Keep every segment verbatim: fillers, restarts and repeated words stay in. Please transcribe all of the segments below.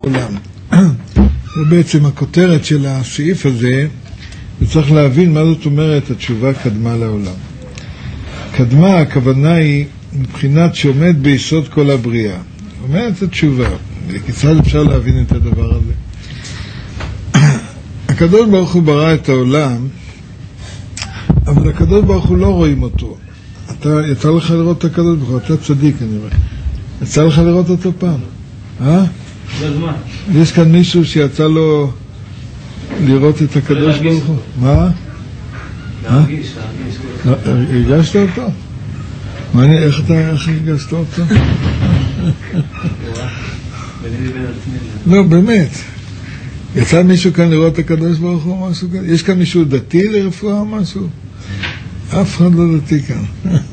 העולם. זה בעצם הכותרת של הסעיף הזה, וצריך להבין מה זאת אומרת התשובה קדמה לעולם. קדמה, הכוונה היא מבחינת שעומד ביסוד כל הבריאה. אומרת התשובה, וכיצד אפשר להבין את הדבר הזה? הקדוש ברוך הוא ברא את העולם, אבל הקדוש ברוך הוא לא רואים אותו. אתה, יצא לך לראות את הקדוש ברוך הוא, אתה צדיק, אני אומר. יצא לך לראות אותו פעם? אה? בזמן. יש כאן מישהו שיצא לו לראות את הקדוש ברוך הוא? מה? להרגיש, להרגיש. הרגשת אותו? מה, איך אתה, איך הרגשת אותו? לא, באמת. יצא מישהו כאן לראות את הקדוש ברוך הוא או משהו כאן? יש כאן מישהו דתי לרפואה או משהו? אף אחד לא דתי כאן.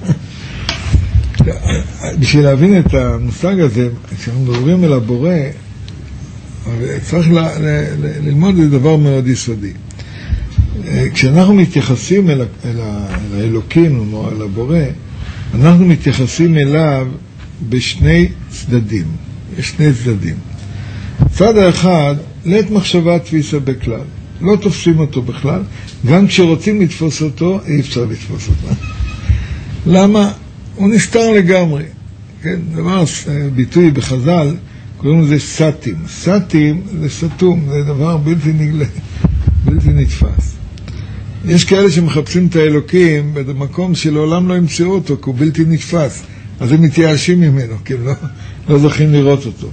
בשביל להבין את המושג הזה, כשאנחנו מדברים אל הבורא, צריך ל- ל- ל- ללמוד את דבר מאוד יסודי. כשאנחנו מתייחסים אל, אל, ה- אל האלוקים או אל הבורא, אנחנו מתייחסים אליו בשני צדדים. יש שני צדדים. צד האחד, לית מחשבה תפיסה בכלל. לא תופסים אותו בכלל. גם כשרוצים לתפוס אותו, אי אפשר לתפוס אותו. למה? הוא נסתר לגמרי. כן, דבר, ביטוי בחז"ל, קוראים לזה סתים. סתים זה סתום, זה דבר בלתי נגלה, בלתי נתפס. יש כאלה שמחפשים את האלוקים במקום שלעולם לא ימצאו אותו, כי הוא בלתי נתפס. אז הם מתייאשים ממנו, כי הם לא, לא זוכים לראות אותו.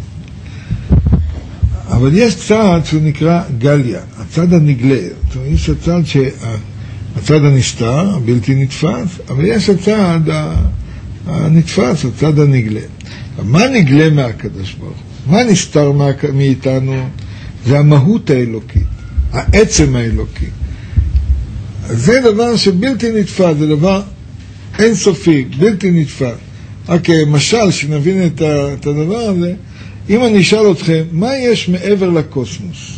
אבל יש צד שהוא נקרא גליה, הצד הנגלה. זאת אומרת, יש הצד ש... הצד הנסתר, הבלתי נתפס, אבל יש הצד הנתפס, הצד הנגלה. מה נגלה מהקדוש ברוך הוא? מה נסתר מאיתנו? זה המהות האלוקית, העצם האלוקי. זה דבר שבלתי נתפס, זה דבר אינסופי, בלתי נתפס. רק משל, שנבין את הדבר הזה, אם אני אשאל אתכם, מה יש מעבר לקוסמוס?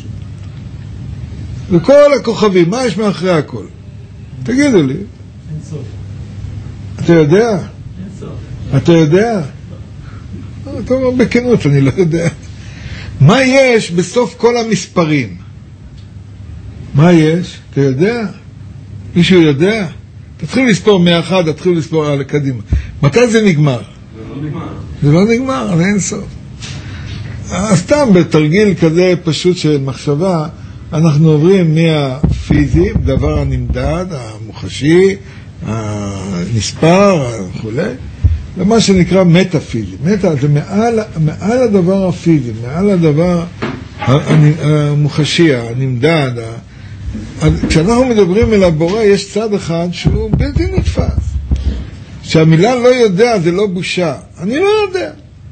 וכל הכוכבים, מה יש מאחרי הכל? תגידו לי. אין סוף. אתה יודע? אין סוף. אתה יודע? אתה אומר בכנות, אני לא יודע. מה יש בסוף כל המספרים? מה יש? אתה יודע? מישהו יודע? תתחילו לספור מאחד, תתחילו לספור על קדימה. מתי זה נגמר? זה לא נגמר. זה לא נגמר, זה אין סוף. סתם בתרגיל כזה פשוט של מחשבה, אנחנו עוברים מהפיזי, דבר הנמדד, המוחשי, הנספר, וכו', למה שנקרא מטאפיזי. מטא זה מעל, מעל הדבר הפיזי, מעל הדבר המוחשי, הנמדד. אז כשאנחנו מדברים אל הבורא, יש צד אחד שהוא בלתי נתפס. שהמילה לא יודע זה לא בושה. אני לא יודע.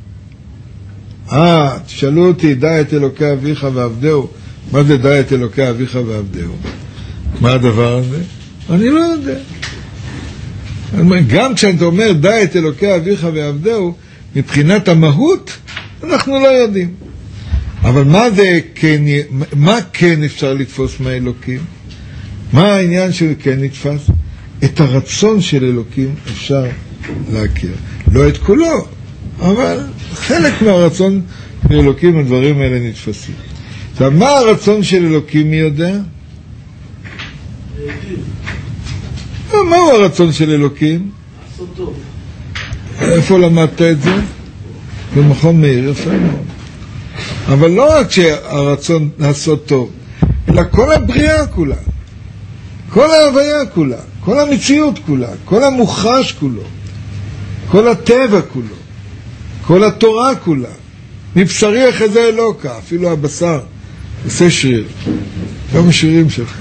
אה, תשאלו אותי, דע את אלוקי אביך ועבדהו. מה זה דע את אלוקי אביך ועבדהו? מה הדבר הזה? אני לא יודע. גם כשאתה אומר דע את אלוקי אביך ועבדהו, מבחינת המהות, אנחנו לא יודעים. אבל מה זה כן, מה כן אפשר לתפוס מהאלוקים? מה העניין של כן נתפס? את הרצון של אלוקים אפשר להכיר. לא את כולו, אבל חלק מהרצון של אלוקים, הדברים האלה נתפסים. עכשיו, מה הרצון של אלוקים, מי יודע? מהו הרצון של אלוקים? לעשות טוב. איפה למדת את זה? במכון מאיר, יפה מאוד. אבל לא רק שהרצון לעשות טוב, אלא כל הבריאה כולה, כל ההוויה כולה, כל המציאות כולה, כל המוחש כולו, כל הטבע כולו, כל התורה כולה. מבשרי אחזה אלוקה, אפילו הבשר עושה שריר. כמה שרירים שלך.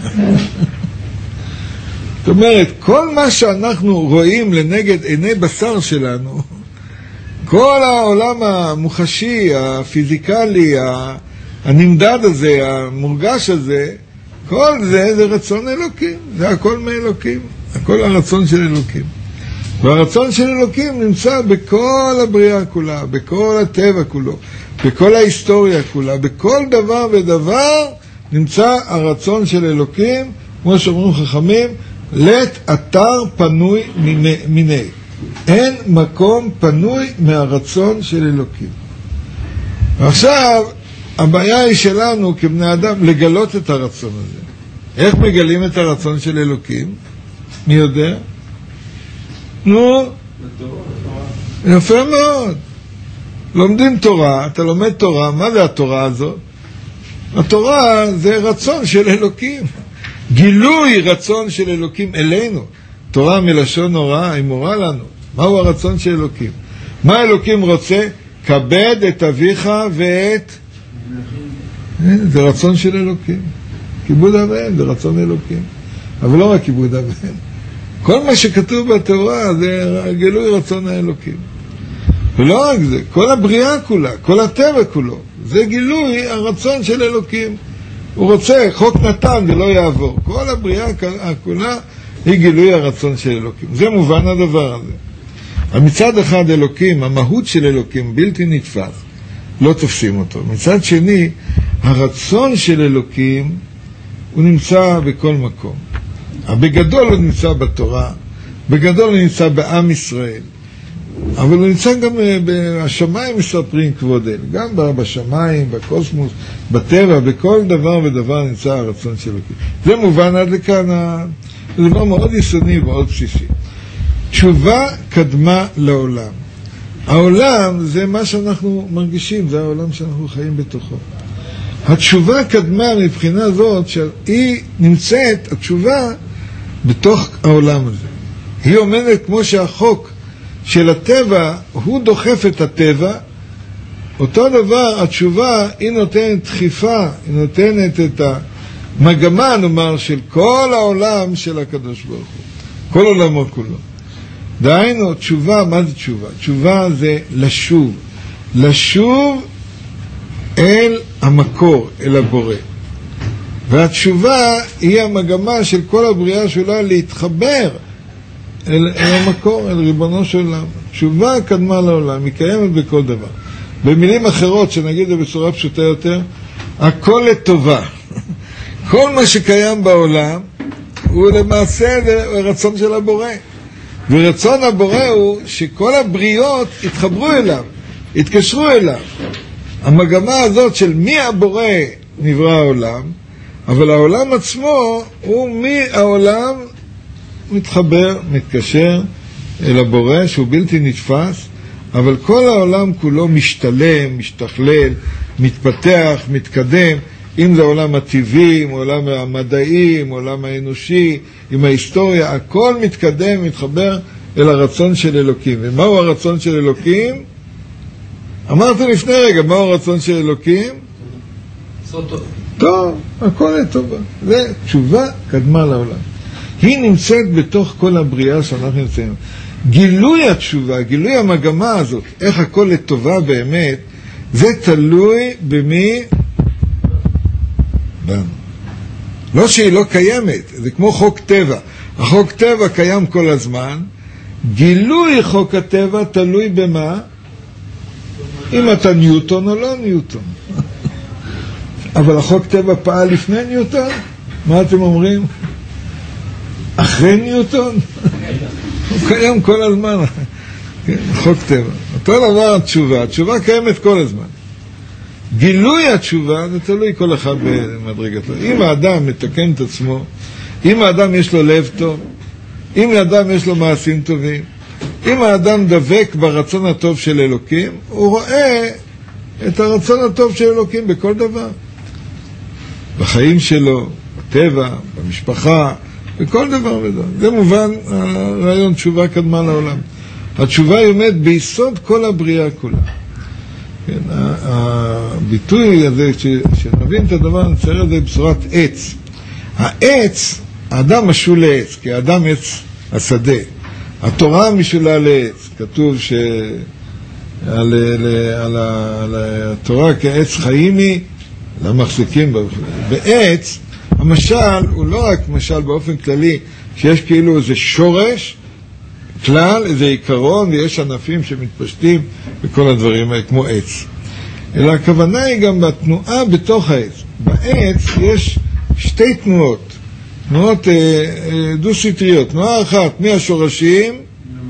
זאת אומרת, כל מה שאנחנו רואים לנגד עיני בשר שלנו, כל העולם המוחשי, הפיזיקלי, הנמדד הזה, המורגש הזה, כל זה זה רצון אלוקים, זה הכל מאלוקים, הכל הרצון של אלוקים. והרצון של אלוקים נמצא בכל הבריאה כולה, בכל הטבע כולו, בכל ההיסטוריה כולה, בכל דבר ודבר נמצא הרצון של אלוקים, כמו שאומרים חכמים, לית אתר פנוי מיני. אין מקום פנוי מהרצון של אלוקים. ועכשיו, הבעיה היא שלנו כבני אדם לגלות את הרצון הזה. איך מגלים את הרצון של אלוקים? מי יודע? נו, יפה מאוד. לומדים תורה, אתה לומד תורה, מה זה התורה הזאת? התורה זה רצון של אלוקים. גילוי רצון של אלוקים אלינו. תורה מלשון הוראה, היא מורה לנו. מהו הרצון של אלוקים? מה אלוקים רוצה? כבד את אביך ואת... זה רצון של אלוקים. כיבוד אביהם זה רצון אלוקים. אבל לא רק כיבוד אביהם. כל מה שכתוב בתורה זה גילוי רצון האלוקים. ולא רק זה, כל הבריאה כולה, כל הטבע כולו, זה גילוי הרצון של אלוקים. הוא רוצה, חוק נתן, זה לא יעבור. כל הבריאה כולה היא גילוי הרצון של אלוקים. זה מובן הדבר הזה. מצד אחד אלוקים, המהות של אלוקים בלתי נתפס, לא תופסים אותו. מצד שני, הרצון של אלוקים הוא נמצא בכל מקום. בגדול הוא נמצא בתורה, בגדול הוא נמצא בעם ישראל, אבל הוא נמצא גם בשמיים מספרים כבוד אל, גם בשמיים, בקוסמוס, בטבע, בכל דבר ודבר נמצא הרצון של אלוקים. זה מובן עד לכאן, זה דבר מאוד יסודי ומאוד בסיסי. תשובה קדמה לעולם. העולם זה מה שאנחנו מרגישים, זה העולם שאנחנו חיים בתוכו. התשובה קדמה מבחינה זאת שהיא נמצאת, התשובה בתוך העולם הזה. היא עומדת כמו שהחוק של הטבע, הוא דוחף את הטבע, אותו דבר התשובה היא נותנת דחיפה, היא נותנת את המגמה, נאמר, של כל העולם של הקדוש ברוך הוא. כל עולמו כולו. דהיינו, תשובה, מה זה תשובה? תשובה זה לשוב. לשוב אל המקור, אל הבורא. והתשובה היא המגמה של כל הבריאה שלה להתחבר אל, אל המקור, אל ריבונו של עולם. תשובה קדמה לעולם, היא קיימת בכל דבר. במילים אחרות, שנגיד זה בצורה פשוטה יותר, הכל לטובה. כל מה שקיים בעולם הוא למעשה רצון של הבורא. ורצון הבורא הוא שכל הבריות יתחברו אליו, יתקשרו אליו. המגמה הזאת של מי הבורא נברא העולם, אבל העולם עצמו הוא מי העולם מתחבר, מתקשר אל הבורא שהוא בלתי נתפס, אבל כל העולם כולו משתלם, משתכלל, מתפתח, מתקדם, אם זה עולם הטבעי, אם עולם המדעי, אם עולם האנושי, עם ההיסטוריה, הכל מתקדם, מתחבר אל הרצון של אלוקים. ומהו הרצון של אלוקים? אמרתי לפני רגע, מהו הרצון של אלוקים? טוב. טוב, הכל לטובה. זה תשובה קדמה לעולם. היא נמצאת בתוך כל הבריאה שאנחנו נמצאים. גילוי התשובה, גילוי המגמה הזאת, איך הכל לטובה באמת, זה תלוי במי? בנו. לא שהיא לא קיימת, זה כמו חוק טבע. החוק טבע קיים כל הזמן, גילוי חוק הטבע תלוי במה? אם אתה ניוטון או לא ניוטון. אבל החוק טבע פעל לפני ניוטון? מה אתם אומרים? אחרי ניוטון? הוא קיים כל הזמן. חוק טבע. אותו דבר התשובה. התשובה קיימת כל הזמן. גילוי התשובה זה תלוי כל אחד במדרגתו. אם האדם מתקן את עצמו, אם האדם יש לו לב טוב, אם האדם יש לו מעשים טובים, אם האדם דבק ברצון הטוב של אלוקים, הוא רואה את הרצון הטוב של אלוקים בכל דבר. בחיים שלו, בטבע, במשפחה, בכל דבר ודבר. זה מובן הרעיון תשובה קדמה לעולם. התשובה היא עומדת ביסוד כל הבריאה כולה. כן, הביטוי הזה, שנבין את הדבר, נצייר את זה בצורת עץ. העץ, האדם משול לעץ, כי האדם עץ השדה. התורה משולה לעץ. כתוב ש... על, על, על, על התורה כעץ חיים היא, למחזיקים בעץ. המשל הוא לא רק משל באופן כללי, שיש כאילו איזה שורש, כלל, איזה עיקרון, ויש ענפים שמתפשטים וכל הדברים האלה, כמו עץ. אלא הכוונה היא גם בתנועה בתוך העץ. בעץ יש שתי תנועות, תנועות אה, אה, דו-סטריות. תנועה אחת מהשורשים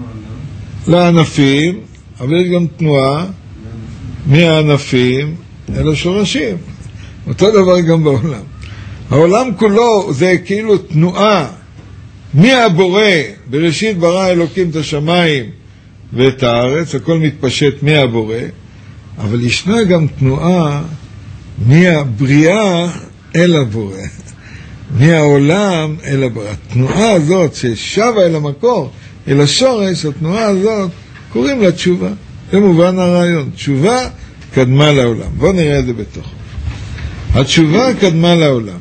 לענפים, אבל יש גם תנועה מהענפים אלא שורשים. אותו דבר גם בעולם. העולם כולו זה כאילו תנועה מהבורא, בראשית ברא אלוקים את השמיים ואת הארץ, הכל מתפשט מהבורא, אבל ישנה גם תנועה מהבריאה אל הבורא, מהעולם אל הבורא. התנועה הזאת ששבה אל המקור, אל השורש, התנועה הזאת קוראים לה תשובה. זה מובן הרעיון, תשובה קדמה לעולם. בואו נראה את זה בתוכו. התשובה קדמה לעולם,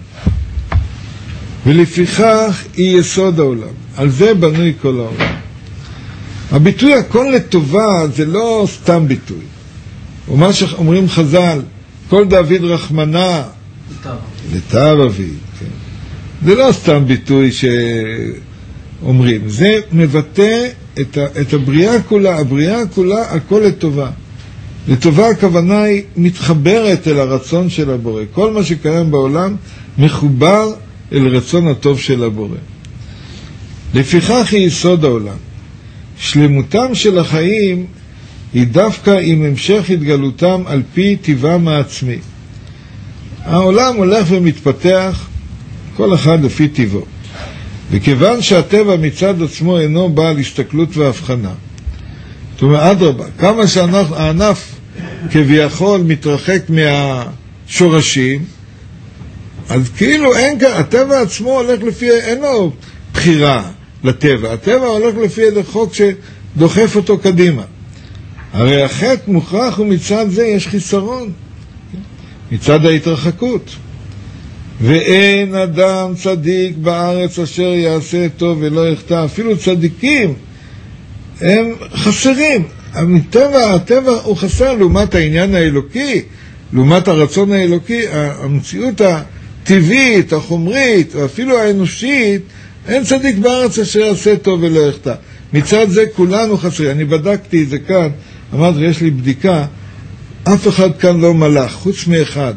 ולפיכך היא יסוד העולם. על זה בנוי כל העולם. הביטוי הכל לטובה זה לא סתם ביטוי. ומה שאומרים חז"ל, כל דוד רחמנה לטב אביו. כן. זה לא סתם ביטוי שאומרים. זה מבטא את, ה, את הבריאה כולה. הבריאה כולה הכל לטובה. לטובה הכוונה היא מתחברת אל הרצון של הבורא. כל מה שקיים בעולם מחובר אל רצון הטוב של הבורא. לפיכך היא יסוד העולם. שלמותם של החיים היא דווקא עם המשך התגלותם על פי טבעם העצמי. העולם הולך ומתפתח, כל אחד לפי טבעו. וכיוון שהטבע מצד עצמו אינו בעל הסתכלות והבחנה, זאת אומרת, אדרבה, כמה שהענף כביכול מתרחק מהשורשים, אז כאילו אין כאן, הטבע עצמו הולך לפי, אין לו בחירה לטבע, הטבע הולך לפי איזה חוק שדוחף אותו קדימה. הרי החטא מוכרח ומצד זה יש חיסרון, מצד ההתרחקות. ואין אדם צדיק בארץ אשר יעשה טוב ולא יחטא. אפילו צדיקים הם חסרים. הטבע, הטבע הוא חסר לעומת העניין האלוקי, לעומת הרצון האלוקי, המציאות הטבעית, החומרית, ואפילו האנושית, אין צדיק בארץ אשר יעשה טוב ולא יחטא. מצד זה כולנו חסרים. אני בדקתי את זה כאן, אמרתי, יש לי בדיקה, אף אחד כאן לא מלאך, חוץ מאחד.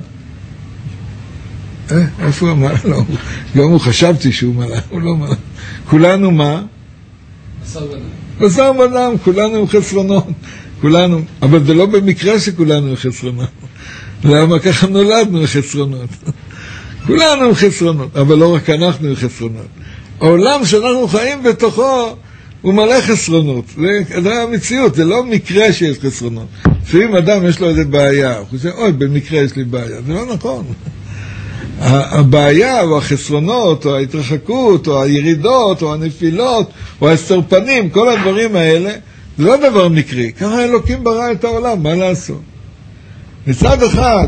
אה, איפה הוא מלאך? לא, גם הוא חשבתי שהוא מלאך, הוא לא מלאך. כולנו מה? בשר ודם. בשר ודם, כולנו עם חסרונות. כולנו, אבל זה לא במקרה שכולנו עם חסרונות. למה ככה נולדנו עם חסרונות? כולנו עם חסרונות, אבל לא רק אנחנו עם חסרונות. העולם שאנחנו חיים בתוכו הוא מלא חסרונות. זה, זה המציאות, זה לא מקרה שיש חסרונות. שאם אדם יש לו איזה בעיה, הוא חושב, אוי, במקרה יש לי בעיה. זה לא נכון. הבעיה או החסרונות או ההתרחקות או הירידות או הנפילות או הסתרפנים, כל הדברים האלה, זה לא דבר מקרי. ככה אלוקים ברא את העולם, מה לעשות? מצד אחד,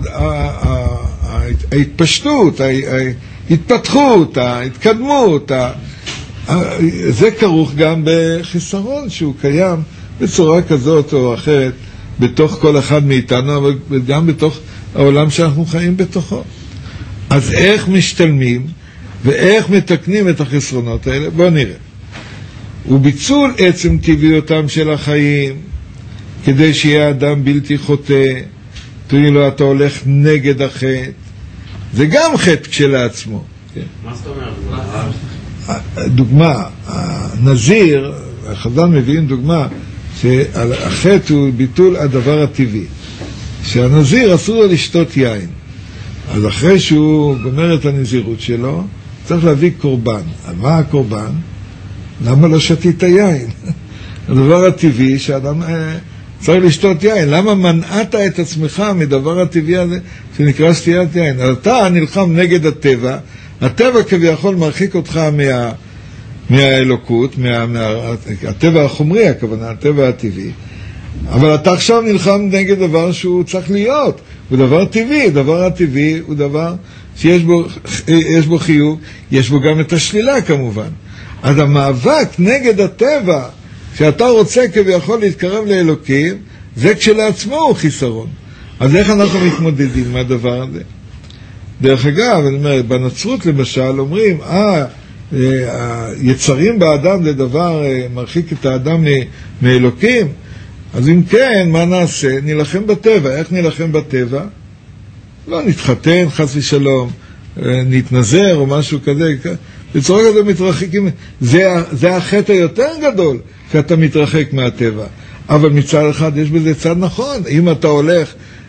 ההתפשטות, ההתפתחות, ההתקדמות, זה כרוך גם בחיסרון שהוא קיים בצורה כזאת או אחרת בתוך כל אחד מאיתנו, אבל גם בתוך העולם שאנחנו חיים בתוכו. אז איך משתלמים ואיך מתקנים את החסרונות האלה? בואו נראה. וביצול עצם טבעיותם של החיים, כדי שיהיה אדם בלתי חוטא, תראי לו, אתה הולך נגד החטא, זה גם חטא כשלעצמו. מה זאת אומרת? דוגמה, הנזיר, החז"ל מביאים דוגמה, שהחטא הוא ביטול הדבר הטבעי. שהנזיר אסור לו לשתות יין. אז אחרי שהוא גומר את הנזירות שלו, צריך להביא קורבן. על מה הקורבן? למה לא שתית יין? הדבר הטבעי שאדם אה, צריך לשתות יין. למה מנעת את עצמך מדבר הטבעי הזה שנקרא שתיית יין? אז אתה נלחם נגד הטבע, הטבע כביכול מרחיק אותך מה, מהאלוקות, מה, מה, הטבע החומרי, הכוונה, הטבע הטבעי. אבל אתה עכשיו נלחם נגד דבר שהוא צריך להיות. הוא דבר טבעי, דבר הטבעי הוא דבר שיש בו, יש בו חיוב, יש בו גם את השלילה כמובן. אז המאבק נגד הטבע, שאתה רוצה כביכול להתקרב לאלוקים, זה כשלעצמו הוא חיסרון. אז איך אנחנו מתמודדים מהדבר הזה? דרך אגב, אני אומר, בנצרות למשל אומרים, אה, היצרים באדם זה דבר מרחיק את האדם מאלוקים, אז אם כן, מה נעשה? נלחם בטבע. איך נלחם בטבע? לא נתחתן, חס ושלום, נתנזר או משהו כזה. בצורה כזה מתרחקים. זה, זה החטא היותר גדול, שאתה מתרחק מהטבע. אבל מצד אחד יש בזה צד נכון. אם אתה הולך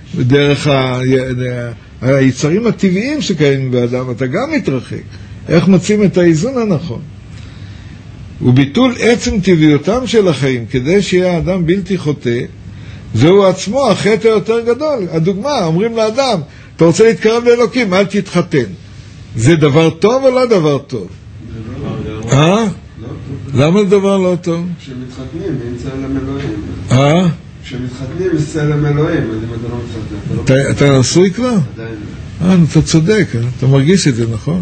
דרך ה... היצרים הטבעיים שקיימים באדם, אתה גם מתרחק. איך מוצאים את האיזון הנכון? וביטול עצם טבעיותם של החיים, כדי שיהיה האדם בלתי חוטא, זהו עצמו החטא היותר גדול. הדוגמה, אומרים לאדם, אתה רוצה להתקרב לאלוקים, אל תתחתן. זה דבר טוב או לא דבר טוב? אה? למה זה דבר לא טוב? כשמתחתנים, עם צלם אלוהים. אה? כשמתחתנים, עם צלם אלוהים, אז אם אתה לא מתחתן. אתה נשוי כבר? עדיין. אה, אתה צודק, אתה מרגיש את זה, נכון?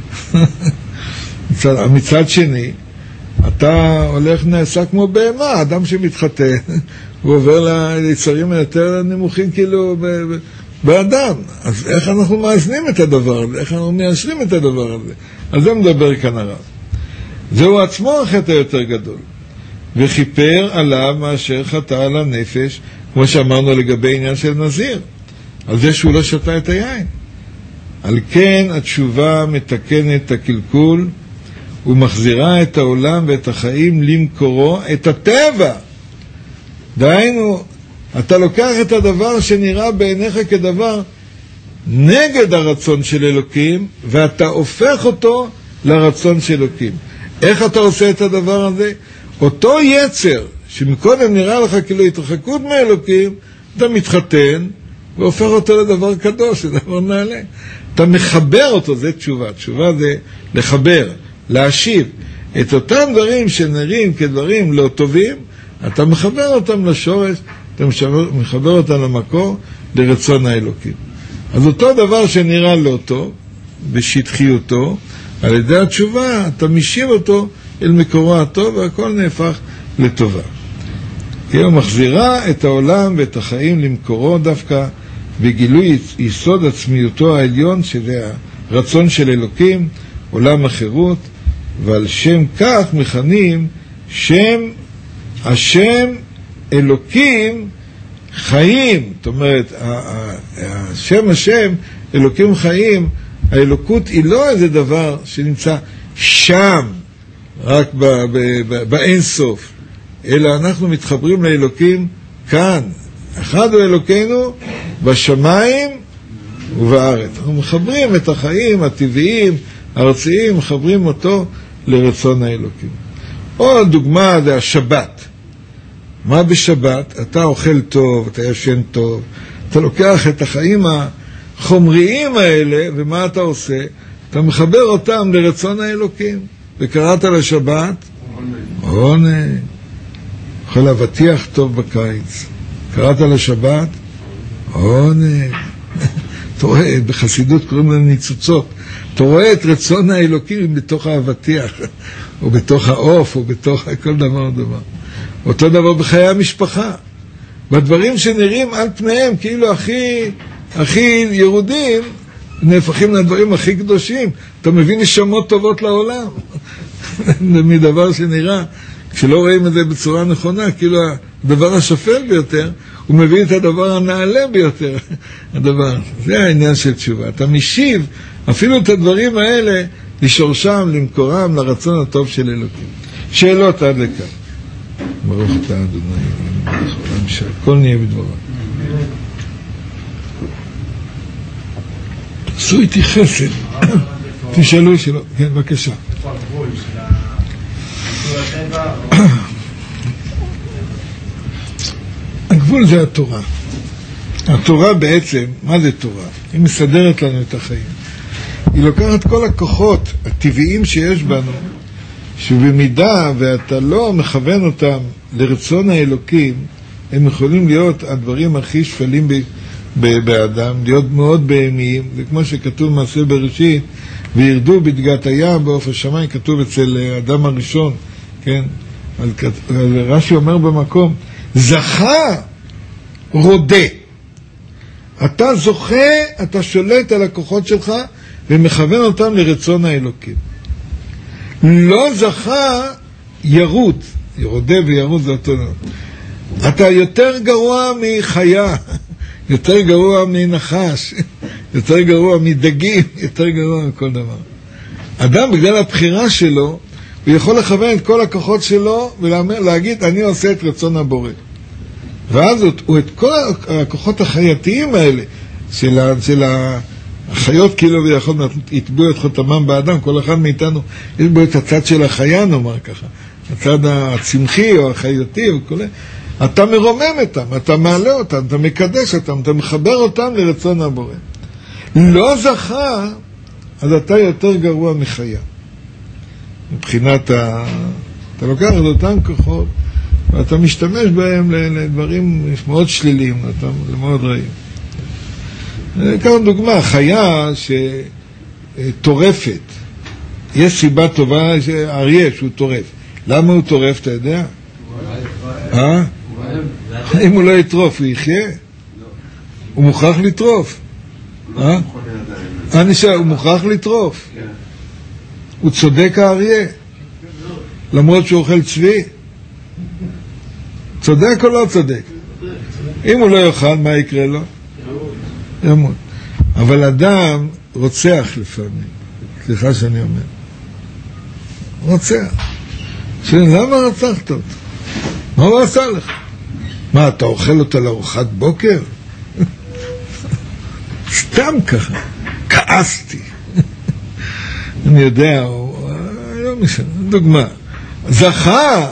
מצד שני, אתה הולך נעשה כמו בהמה, אדם שמתחתן, הוא עובר ליצרים היותר נמוכים כאילו באדם. אז איך אנחנו מאזנים את הדבר הזה? איך אנחנו מיישרים את הדבר הזה? על זה מדבר כאן הרב. זהו עצמו החטא היותר גדול, וכיפר עליו מאשר חטא על הנפש, כמו שאמרנו לגבי עניין של נזיר, על זה שהוא לא שתה את היין. על כן התשובה מתקנת את הקלקול, ומחזירה את העולם ואת החיים למקורו, את הטבע. דהיינו, אתה לוקח את הדבר שנראה בעיניך כדבר נגד הרצון של אלוקים, ואתה הופך אותו לרצון של אלוקים. איך אתה עושה את הדבר הזה? אותו יצר, שמקודם נראה לך כאילו התרחקות מאלוקים, אתה מתחתן, והופך אותו לדבר קדוש, לדבר נעלה. אתה מחבר אותו, זה תשובה. תשובה זה לחבר, להשיב. את אותם דברים שנראים כדברים לא טובים, אתה מחבר אותם לשורש, אתה מחבר אותם למקור, לרצון האלוקים. אז אותו דבר שנראה לא טוב, בשטחיותו, על ידי התשובה, אתה משיב אותו אל מקורו הטוב, והכל נהפך לטובה. היא מחזירה את העולם ואת החיים למקורו דווקא, בגילוי יסוד עצמיותו העליון, שזה הרצון של אלוקים, עולם החירות, ועל שם כך מכנים שם השם אלוקים חיים. זאת אומרת, השם השם אלוקים חיים, האלוקות היא לא איזה דבר שנמצא שם, רק באינסוף, אלא אנחנו מתחברים לאלוקים כאן. אחד הוא אלוקינו בשמיים ובארץ. אנחנו מחברים את החיים הטבעיים, הארציים, מחברים אותו לרצון האלוקים. עוד דוגמה זה השבת. מה בשבת? אתה אוכל טוב, אתה ישן טוב, אתה לוקח את החיים החומריים האלה, ומה אתה עושה? אתה מחבר אותם לרצון האלוקים. וקראת לשבת? עונג. אוכל אבטיח טוב בקיץ. קראת לשבת? עונג. אתה רואה, בחסידות קוראים להם ניצוצות. אתה רואה את רצון האלוקים בתוך האבטיח, או בתוך העוף, או בתוך כל דבר דבר. אותו דבר בחיי המשפחה. בדברים שנראים על פניהם כאילו הכי, הכי ירודים, נהפכים לדברים הכי קדושים. אתה מבין נשמות טובות לעולם. מדבר שנראה, כשלא רואים את זה בצורה נכונה, כאילו הדבר השפל ביותר, הוא מביא את הדבר הנעלה ביותר. הדבר, זה העניין של תשובה. אתה משיב אפילו את הדברים האלה לשורשם, למקורם, לרצון הטוב של אלוקים. שאלות עד לכאן. ברוך אתה אדוני, מלך העולם שהכל נהיה בדברו. עשו איתי חסד. תשאלו שאלות. כן, בבקשה. הגבול זה התורה. התורה בעצם, מה זה תורה? היא מסדרת לנו את החיים. היא לוקחת כל הכוחות הטבעיים שיש בנו, שבמידה ואתה לא מכוון אותם לרצון האלוקים, הם יכולים להיות הדברים הכי שפלים ב- ב- באדם, להיות מאוד בהמיים. זה כמו שכתוב מעשה בראשית, וירדו בדגת הים בעוף השמיים, כתוב אצל אדם הראשון, כן? על, על רש"י אומר במקום, זכה רודה. אתה זוכה, אתה שולט על הכוחות שלך, ומכוון אותם לרצון האלוקים. לא זכה ירות, ירודה וירות זה אותו דבר. אתה יותר גרוע מחיה, יותר גרוע מנחש, יותר גרוע מדגים, יותר גרוע מכל דבר. אדם בגלל הבחירה שלו, הוא יכול לכוון את כל הכוחות שלו ולהגיד, אני עושה את רצון הבורא. ואז הוא את כל הכוחות החייתיים האלה, של, של החיות כאילו ויכול יטבעו את חותמם באדם, כל אחד מאיתנו, יש בו את הצד של החיה, נאמר ככה, הצד הצמחי או החייתי או כל... אתה מרומם אותם, אתה מעלה אותם, אתה מקדש אותם, אתה מחבר אותם לרצון הבורא. לא זכה, אז אתה יותר גרוע מחיה. מבחינת ה... אתה לוקח את אותם כוחות, ואתה משתמש בהם לדברים מאוד שליליים, למאוד רעים. כמה דוגמה, חיה שטורפת, יש סיבה טובה, אריה שהוא טורף. למה הוא טורף, אתה יודע? אה? אם הוא לא יטרוף, הוא יחיה? הוא מוכרח לטרוף. אה? אני שואל, הוא מוכרח לטרוף. הוא צודק האריה, למרות שהוא אוכל צבי. צודק או לא צודק? אם הוא לא יאכל, מה יקרה לו? ימות. אבל אדם רוצח לפעמים. סליחה שאני אומר. רוצח. למה רצחת אותו? מה הוא עשה לך? מה, אתה אוכל אותה לארוחת בוקר? סתם ככה. כעסתי. אני יודע, לא משנה, דוגמה. זכה,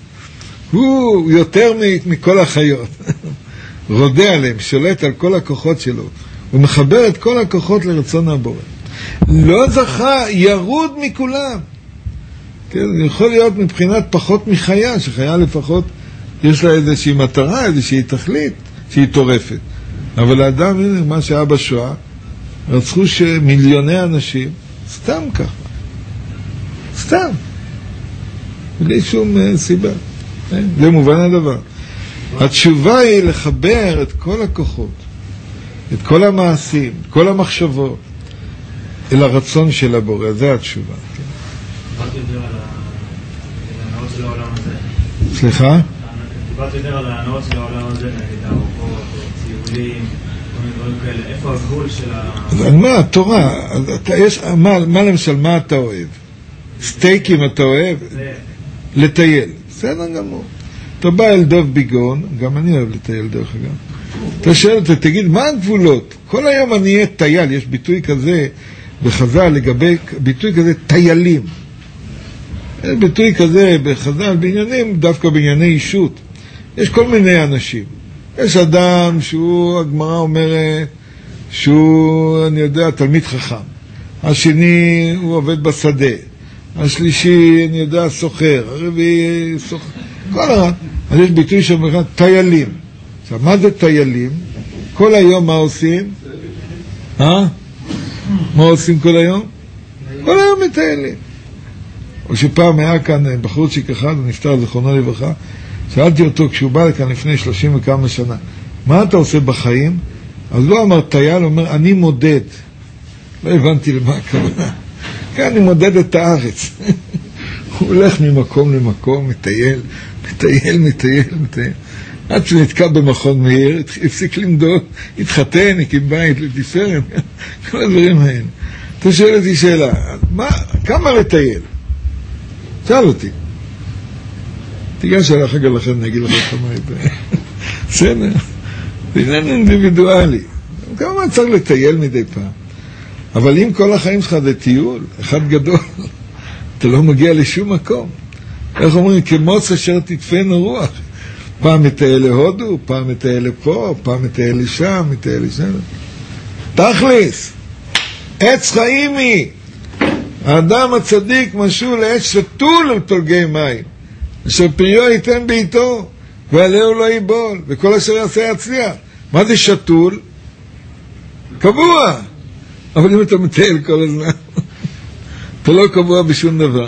הוא יותר מכל החיות. רודה עליהם, שולט על כל הכוחות שלו. הוא מחבר את כל הכוחות לרצון הבורא. לא זכה, ירוד מכולם. כן, יכול להיות מבחינת פחות מחיה, שחיה לפחות יש לה איזושהי מטרה, איזושהי תכלית שהיא טורפת. אבל האדם, הנה, מה שהיה בשואה, רצחו שמיליוני אנשים, סתם ככה. סתם. בלי שום uh, סיבה. כן? זה מובן הדבר. התשובה היא לחבר את כל הכוחות, את כל המעשים, את כל המחשבות, אל הרצון של הבורא. זה התשובה. כן? דיברת יותר על הנאות של העולם הזה. סליחה? דיברת יותר על הנאות של העולם הזה, נגיד ארוחות, ציולים, כל מיני דברים כאלה. איפה הגבול של ה... אז מה, התורה, אתה, יש, מה, מה למשל, מה אתה אוהב? סטייקים אתה אוהב? זה... לטייל. בסדר גמור. אתה בא אל דוב ביגון, גם אני אוהב לטייל דרך אגב. אתה שואל אותה, תגיד, מה הגבולות? כל היום אני אהיה טייל, יש ביטוי כזה בחז"ל לגבי, ביטוי כזה טיילים. יש ביטוי כזה בחז"ל בעניינים, דווקא בענייני אישות. יש כל מיני אנשים. יש אדם שהוא, הגמרא אומרת, שהוא, אני יודע, תלמיד חכם. השני הוא עובד בשדה. השלישי, אני יודע, סוחר. הרביעי, סוחר. כל הרב. אז יש ביטוי שאומר, טיילים. עכשיו, מה זה טיילים? כל היום מה עושים? אה? מה עושים כל היום? כל היום מטיילים. או שפעם היה כאן בחורצ'יק אחד, הוא נפטר זכרונו לברכה, שאלתי אותו כשהוא בא לכאן לפני שלושים וכמה שנה, מה אתה עושה בחיים? אז לא אמר טייל, הוא אומר, אני מודד. לא הבנתי למה הכוונה. כן, אני מודד את הארץ. הוא הולך ממקום למקום, מטייל, מטייל, מטייל, מטייל. עד שנתקע במכון מאיר, הפסיק למדוד, התחתן, הקים בית לתפארת, כל הדברים האלה. אתה שואל אותי שאלה, מה, כמה לטייל? שאל אותי. תיגש על החג לכם, אני אגיד לך כמה לטייל. בסדר, זה עניין אינדיבידואלי. כמה צריך לטייל מדי פעם? אבל אם כל החיים שלך זה טיול, אחד גדול, אתה לא מגיע לשום מקום. איך אומרים? כמוץ אשר תדפנו רוח. פעם מטייל להודו, פעם מטייל לפה, פעם מטייל לשם, מטייל לשם. תכלס, עץ חיים היא. האדם הצדיק משול לעץ שתול על פלגי מים, אשר פריו ייתן בעיתו, ועליהו לא ייבול, וכל אשר יעשה יצליח. מה זה שתול? קבוע. אבל אם אתה מטייל כל הזמן, אתה לא קבוע בשום דבר.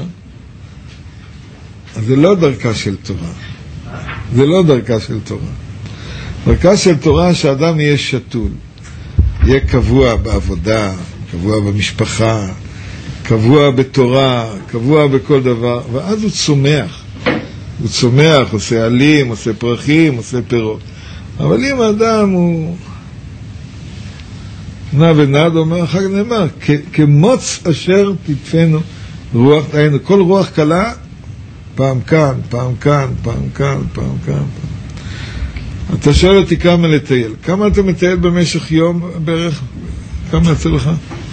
אז זה לא דרכה של תורה. זה לא דרכה של תורה. דרכה של תורה שאדם יהיה שתול, יהיה קבוע בעבודה, קבוע במשפחה, קבוע בתורה, קבוע בכל דבר, ואז הוא צומח. הוא צומח, עושה עלים, עושה פרחים, עושה פירות. אבל אם האדם הוא נע ונד, אומר, אחר כך נאמר, כמוץ אשר תדפנו רוח, היינו, כל רוח קלה, פעם כאן, פעם כאן, פעם כאן, פעם כאן. פעם. אתה שואל אותי כמה לטייל. כמה אתה מטייל במשך יום בערך? כמה יצא לך?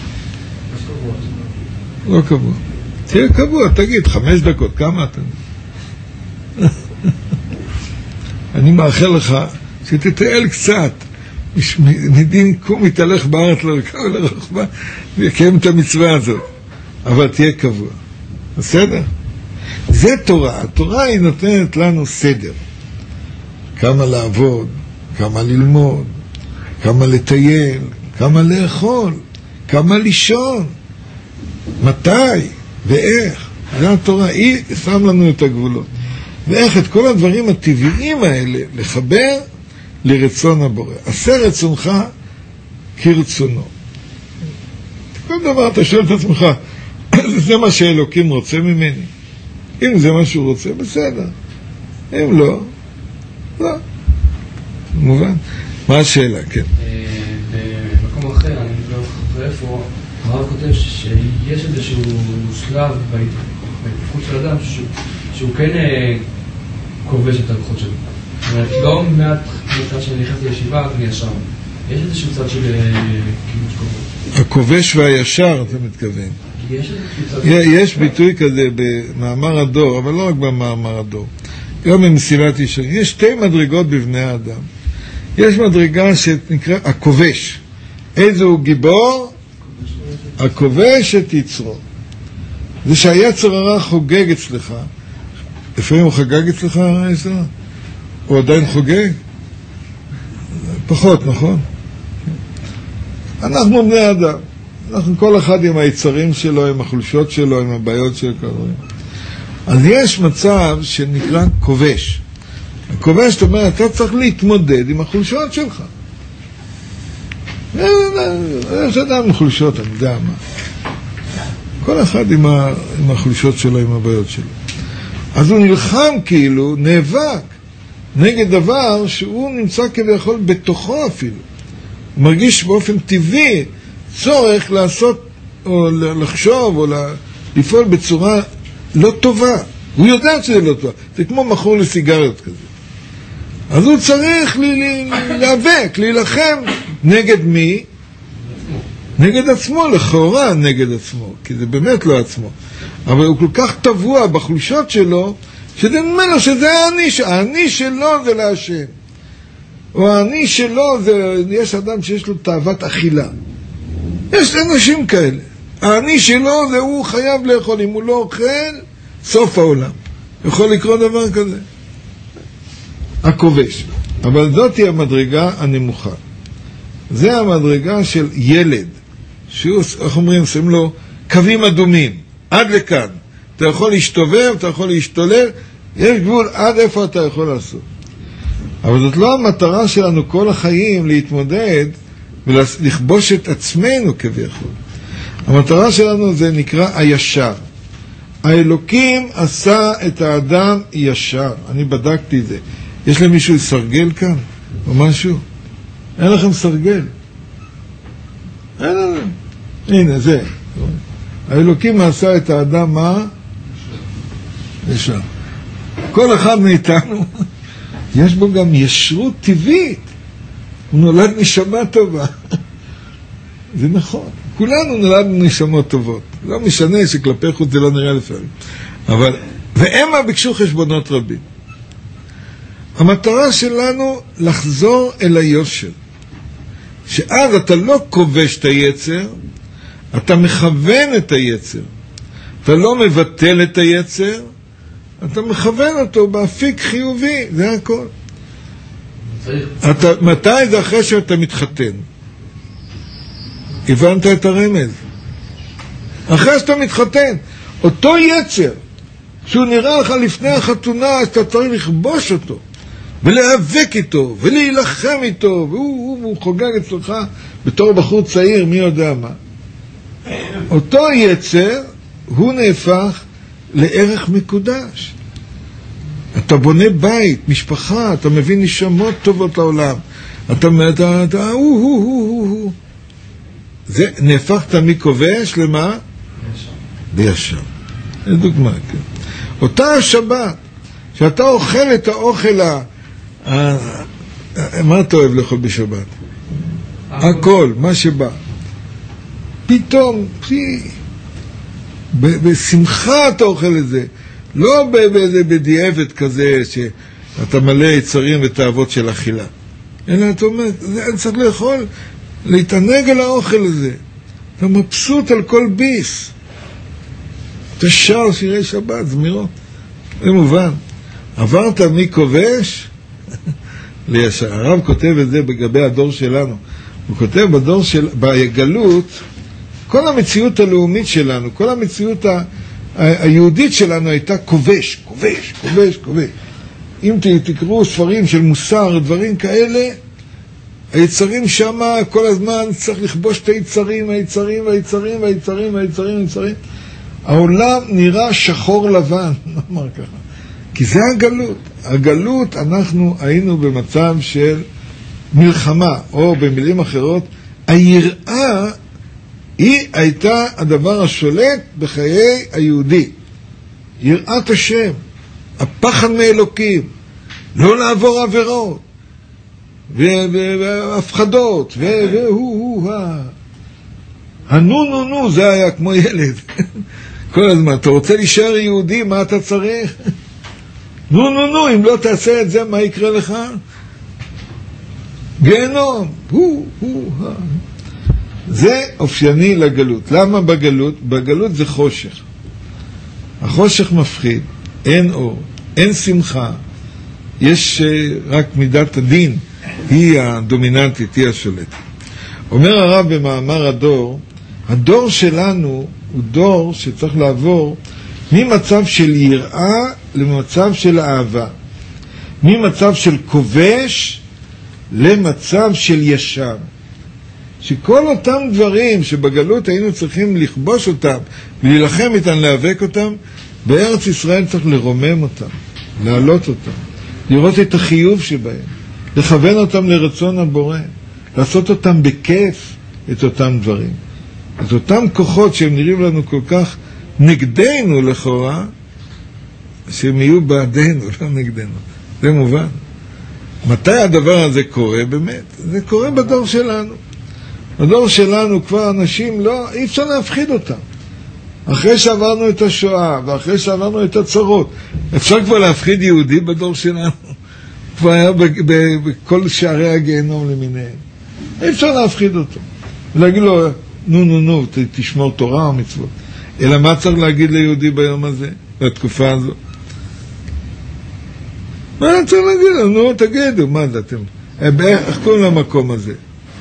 לא קבוע. תהיה קבוע, תגיד, חמש דקות, כמה אתה? אני מאחל לך שתטייל קצת. מדין קום יתהלך בארץ לרקה ולרחבה ויקיים את המצווה הזאת. אבל תהיה קבוע. בסדר? זה תורה. התורה היא נותנת לנו סדר. כמה לעבוד, כמה ללמוד, כמה לטייל, כמה לאכול, כמה לישון, מתי ואיך. זה התורה, היא שם לנו את הגבולות. ואיך את כל הדברים הטבעיים האלה לחבר לרצון הבורא. עשה רצונך כרצונו. כל דבר אתה שואל את עצמך, זה מה שאלוקים רוצה ממני. אם זה מה שהוא רוצה, בסדר. אם לא, לא. מובן. מה השאלה? כן. במקום אחר, אני לא זוכר איפה, הרב כותב שיש איזשהו שלב בהתפתחות של אדם שהוא כן כובש את הכוחות שלו. זאת אומרת, לא מעט מעט שאני נכנס לישיבה, אני ישר. יש איזשהו צד של כיבוש כוחות. הכובש והישר, אתה מתכוון. יש ביטוי כזה במאמר הדור, אבל לא רק במאמר הדור. גם במסילת ישרים. יש שתי מדרגות בבני האדם. יש מדרגה שנקרא הכובש. איזה הוא גיבור? הכובש את יצרו. זה שהיצר הרע חוגג אצלך. לפעמים הוא חגג אצלך, יצר? הוא עדיין חוגג? פחות, נכון? אנחנו בני אדם. אנחנו כל אחד עם היצרים שלו, עם החולשות שלו, עם הבעיות שלו. אז יש מצב שנקרא כובש. הכובש, זאת אומרת, אתה צריך להתמודד עם החולשות שלך. יש אדם עם חולשות, אני יודע מה. כל אחד עם, ה, עם החולשות שלו, עם הבעיות שלו. אז הוא נלחם כאילו, נאבק, נגד דבר שהוא נמצא כביכול בתוכו אפילו. הוא מרגיש באופן טבעי צורך לעשות, או לחשוב, או לפעול בצורה לא טובה. הוא יודע שזה לא טובה. זה כמו מכור לסיגריות כזה. אז הוא צריך להיאבק, להילחם נגד מי? נגד עצמו, לכאורה נגד עצמו, כי זה באמת לא עצמו. אבל הוא כל כך טבוע בחולשות שלו, שזה נדמה לו שזה האני, האני שלו זה להשם. או האני שלו זה, יש אדם שיש לו תאוות אכילה. יש אנשים כאלה. האני שלו זה הוא חייב לאכול, אם הוא לא אוכל, סוף העולם. יכול לקרות דבר כזה. הכובש. אבל זאת היא המדרגה הנמוכה. זה המדרגה של ילד, שהוא, איך אומרים, שמים לו קווים אדומים, עד לכאן. אתה יכול להשתובב, אתה יכול להשתולל, יש גבול עד איפה אתה יכול לעשות. אבל זאת לא המטרה שלנו כל החיים להתמודד ולכבוש את עצמנו כביכול. המטרה שלנו זה נקרא הישר. האלוקים עשה את האדם ישר. אני בדקתי את זה. יש למישהו סרגל כאן? או משהו? אין לכם סרגל. אין לכם. הנה, זה. האלוקים עשה את האדם מה? ישר. כל אחד מאיתנו, יש בו גם ישרות טבעית. הוא נולד נשמה טובה. זה נכון. כולנו נולדנו נשמות טובות. לא משנה שכלפי חוץ זה לא נראה לפעמים. אבל, והם ביקשו חשבונות רבים. המטרה שלנו לחזור אל היושר. שאז אתה לא כובש את היצר, אתה מכוון את היצר. אתה לא מבטל את היצר, אתה מכוון אותו באפיק חיובי, זה הכל. אתה, מתי זה אחרי שאתה מתחתן? הבנת את הרמז? אחרי שאתה מתחתן, אותו יצר, שהוא נראה לך לפני החתונה, אתה צריך לכבוש אותו, ולהיאבק איתו, ולהילחם איתו, והוא הוא, הוא חוגג אצלך בתור בחור צעיר, מי יודע מה. אותו יצר, הוא נהפך לערך מקודש. אתה בונה בית, משפחה, אתה מביא נשמות טובות לעולם. אתה, אתה, אתה, הוא, הוא, הוא, הוא. זה נהפכת מכובש למה? לישר. זה דוגמה, כן. אותה השבת, שאתה אוכל את האוכל מה אתה אוהב לאכול בשבת? הכל, מה שבא. פתאום, בשמחה אתה אוכל את זה. לא באיזה בדיעבד כזה שאתה מלא יצרים ותאוות של אכילה. אלא אתה אומר, אני צריך לאכול, להתענג על האוכל הזה. אתה מבסוט על כל ביס. אתה שר שירי שבת, זמירות. זה מובן. עברת מי כובש? לישר. הרב כותב את זה בגבי הדור שלנו. הוא כותב בדור של, בגלות, כל המציאות הלאומית שלנו, כל המציאות ה, ה, היהודית שלנו הייתה כובש, כובש, כובש, כובש. אם תקראו ספרים של מוסר, דברים כאלה, היצרים שם כל הזמן צריך לכבוש את היצרים, היצרים, היצרים, היצרים, היצרים, היצרים. העולם נראה שחור לבן, נאמר ככה. כי זה הגלות. הגלות, אנחנו היינו במצב של מלחמה, או במילים אחרות, היראה היא הייתה הדבר השולט בחיי היהודי. יראת השם, הפחד מאלוקים, לא לעבור עבירות, והפחדות, והוא, הוא, הנו, נו, נו, זה היה כמו ילד. כל הזמן, אתה רוצה להישאר יהודי, מה אתה צריך? נו, נו, נו, אם לא תעשה את זה, מה יקרה לך? גיהנום, הוא, הוא, הוא. זה אופייני לגלות. למה בגלות? בגלות זה חושך. החושך מפחיד, אין אור, אין שמחה, יש רק מידת הדין, היא הדומיננטית, היא השולטת. אומר הרב במאמר הדור, הדור שלנו הוא דור שצריך לעבור ממצב של יראה למצב של אהבה, ממצב של כובש למצב של ישר. שכל אותם דברים שבגלות היינו צריכים לכבוש אותם ולהילחם איתם, להיאבק אותם, בארץ ישראל צריך לרומם אותם, להעלות אותם, לראות את החיוב שבהם, לכוון אותם לרצון הבורא, לעשות אותם בכיף, את אותם דברים. את אותם כוחות שהם נראים לנו כל כך נגדנו לכאורה, שהם יהיו בעדנו, לא נגדנו. זה מובן. מתי הדבר הזה קורה באמת? זה קורה בדור שלנו. בדור שלנו כבר אנשים לא, אי אפשר להפחיד אותם. אחרי שעברנו את השואה, ואחרי שעברנו את הצרות, אפשר כבר להפחיד יהודי בדור שלנו. כבר היה בכל שערי הגיהנום למיניהם. אי אפשר להפחיד אותו. ולהגיד לו, נו נו נו, תשמור תורה או מצוות. אלא מה צריך להגיד ליהודי ביום הזה, בתקופה הזו? מה צריך להגיד לו? נו, תגידו, מה זה אתם? איך קוראים למקום הזה?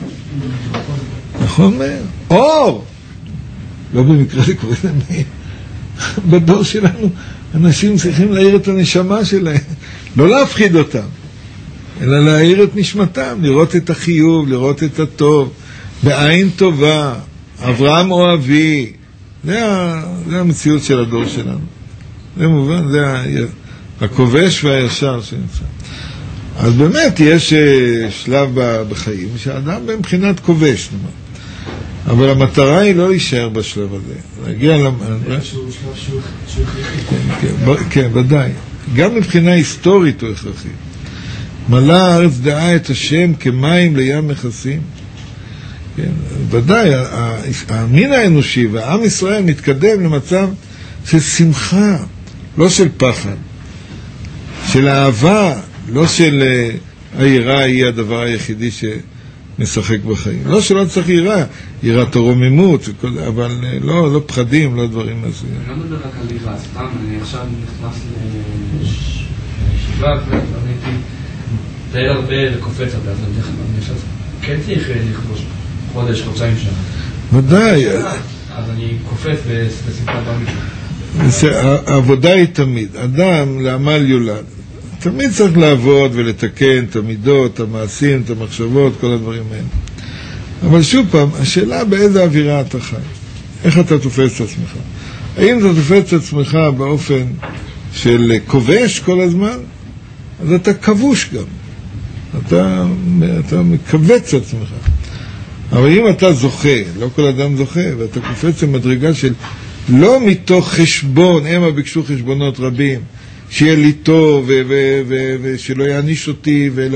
נכון מאיר? אור! לא במקרה זה קוראים למאיר. בדור שלנו אנשים צריכים להעיר את הנשמה שלהם, לא להפחיד אותם, אלא להעיר את נשמתם, לראות את החיוב, לראות את הטוב, בעין טובה, אברהם אוהבי. זה, זה המציאות של הדור שלנו. זה מובן, זה הכובש והישר שנמצא. אז באמת יש שלב בחיים שהאדם מבחינת כובש, נאמר. אבל המטרה היא לא להישאר בשלב הזה. להגיע למטרה. שהוא שלב שהוא הכרחי. כן, ודאי. גם מבחינה היסטורית הוא הכרחי. מלא הארץ דעה את השם כמים לים מכסים. כן, ודאי, המין האנושי והעם ישראל מתקדם למצב של שמחה, לא של פחד, של אהבה, לא של היראה היא הדבר היחידי שמשחק בחיים. לא שלא צריך יראה, יראת הרוממות, אבל לא, לא פחדים, לא דברים מסוימים. אני לא מדבר רק על יראה, סתם, אני עכשיו נכנס לישיבה ואני הייתי מטייל הרבה וקופץ הרבה, אז אני עכשיו כן צריך לכבוש חודש, חודשיים שנה. ודאי. אז אני קופץ בשמחה במישהו. העבודה היא תמיד. אדם לעמל יולד. תמיד צריך לעבוד ולתקן את המידות, את המעשים, את המחשבות, כל הדברים האלה. אבל שוב פעם, השאלה באיזה אווירה אתה חי. איך אתה תופס את עצמך? האם אתה תופס את עצמך באופן של כובש כל הזמן? אז אתה כבוש גם. אתה, אתה מקבץ את עצמך. אבל אם אתה זוכה, לא כל אדם זוכה, ואתה קופץ למדרגה של לא מתוך חשבון, הם ביקשו חשבונות רבים, שיהיה לי טוב ושלא יעניש אותי, ולא,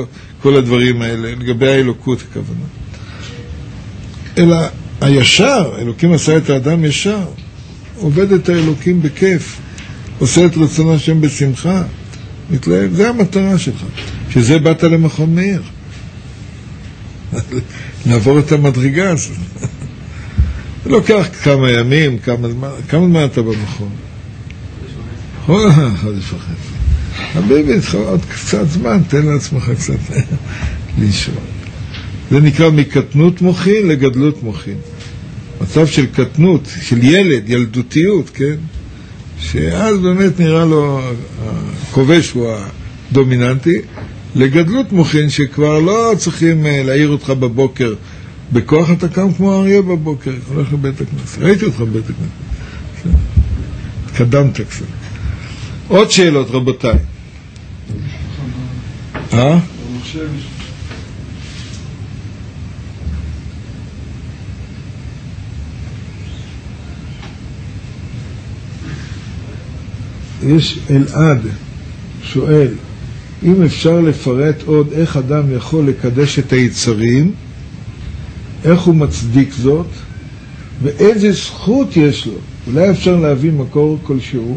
כל הדברים האלה, לגבי האלוקות הכוונה. אלא הישר, אלוקים עשה את האדם ישר, עובד את האלוקים בכיף, עושה את רצון השם בשמחה, מתלהב, זה המטרה שלך, שזה באת למכון מאיר. נעבור את המדרגה הזאת. זה לוקח כמה ימים, כמה זמן, כמה זמן אתה במכון? חודש וחצי. הביבי, עוד קצת זמן, תן לעצמך קצת לישון. זה נקרא מקטנות מוחין לגדלות מוחין. מצב של קטנות, של ילד, ילדותיות, כן? שאז באמת נראה לו, הכובש הוא הדומיננטי, לגדלות מוחין שכבר לא צריכים להעיר אותך בבוקר בכוח, אתה קם כמו אריה בבוקר, הולך לבית הכנסת. ראיתי אותך בבית הכנסת. קדמת קצת. עוד שאלות, רבותיי. אה? יש אלעד שואל, אם אפשר לפרט עוד איך אדם יכול לקדש את היצרים, איך הוא מצדיק זאת, ואיזה זכות יש לו. אולי אפשר להביא מקור כלשהו.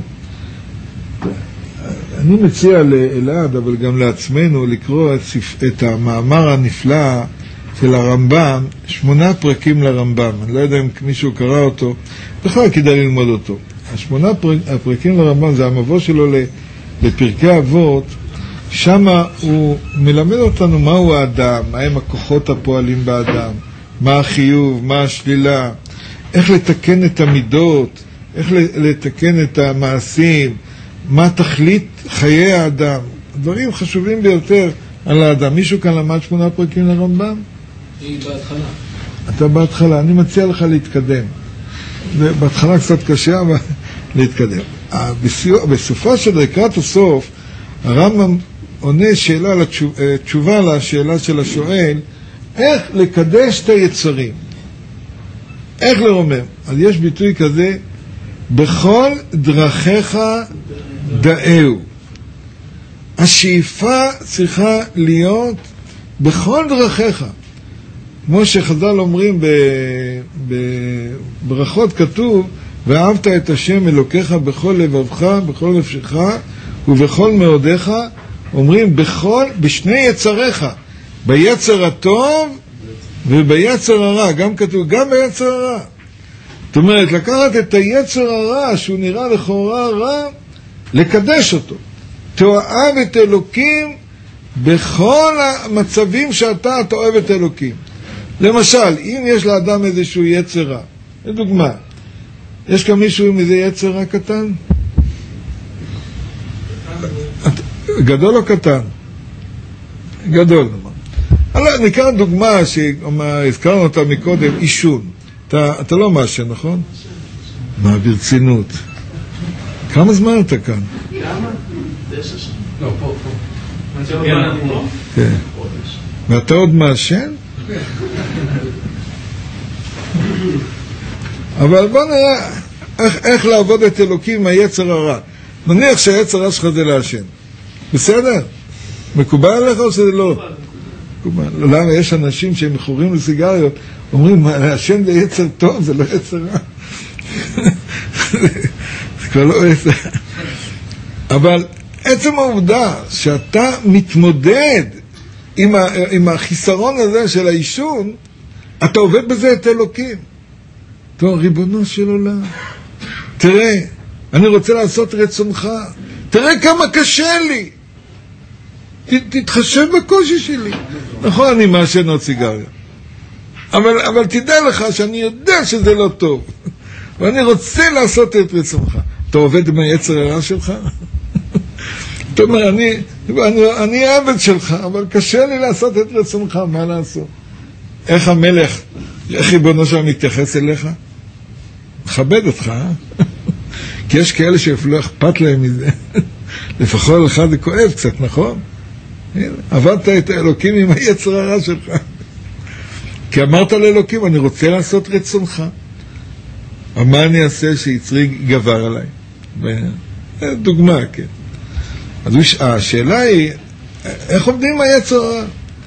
אני מציע לאלעד, אבל גם לעצמנו, לקרוא את, את המאמר הנפלא של הרמב"ם, שמונה פרקים לרמב"ם. אני לא יודע אם מישהו קרא אותו, בכלל כדאי ללמוד אותו. השמונה פרק, הפרקים לרמב"ם זה המבוא שלו לפרקי אבות, שמה הוא מלמד אותנו מהו האדם, מהם הכוחות הפועלים באדם, מה החיוב, מה השלילה, איך לתקן את המידות, איך לתקן את המעשים, מה תכלית חיי האדם. דברים חשובים ביותר על האדם. מישהו כאן למד שמונה פרקים לרמב"ם? היא בהתחלה. אתה בהתחלה, אני מציע לך להתקדם. בהתחלה קצת קשה, אבל להתקדם. בסופה של לקראת הסוף, הרמב"ם עונה שאלה לתשוב, תשובה לשאלה של השואל, איך לקדש את היצרים? איך לרומם? אז יש ביטוי כזה, בכל דרכיך דאהו. השאיפה צריכה להיות בכל דרכיך. כמו שחז"ל אומרים בברכות כתוב, ואהבת את השם אלוקיך בכל לבבך, בכל נפשך ובכל מאודיך, אומרים בכל, בשני יצריך, ביצר הטוב וביצר הרע, גם כתוב, גם ביצר הרע. זאת אומרת, לקחת את היצר הרע, שהוא נראה לכאורה רע, לקדש אותו. תאהב את אלוקים בכל המצבים שאתה, אתה אוהב את אלוקים. למשל, אם יש לאדם איזשהו יצר רע, לדוגמה, יש כאן מישהו עם איזה יצר רע קטן? גדול או קטן? גדול. נקרא דוגמה שהזכרנו אותה מקודם, עישון. אתה, אתה לא מעשן, נכון? מה, ברצינות? כמה זמן אתה כאן? כמה? תשע שנים. לא, פה, פה. כן. ואתה עוד מעשן? אבל בוא נראה איך, איך לעבוד את אלוקים עם היצר הרע. נניח שהיצר הרע שלך זה לעשן. בסדר? מקובל עליך או שזה לא? מקובל. למה יש אנשים שהם מכורים לסיגריות, אומרים, לעשן זה יצר טוב, זה לא יצר רע. זה כבר לא יצר. אבל עצם העובדה שאתה מתמודד עם, ה, עם החיסרון הזה של העישון, אתה עובד בזה את אלוקים. טוב, ריבונו של עולם, תראה, אני רוצה לעשות רצונך, תראה כמה קשה לי, ת, תתחשב בקושי שלי. נכון, אני מעשן עוד סיגריה, אבל, אבל תדע לך שאני יודע שזה לא טוב, ואני רוצה לעשות את רצונך. אתה עובד עם היצר הרע שלך? אתה אומר, אני, אני, אני עבד שלך, אבל קשה לי לעשות את רצונך, מה לעשות? איך המלך, איך ריבונו שלנו מתייחס אליך? מכבד אותך, אה? כי יש כאלה שאפילו אכפת להם מזה. לפחות לך זה כואב קצת, נכון? עבדת את האלוקים עם היצר הרע שלך. כי אמרת לאלוקים, אני רוצה לעשות רצונך. אבל מה אני אעשה שיצרי גבר עליי? דוגמה, כן. אז השאלה היא, איך עובדים עם היצר הרע?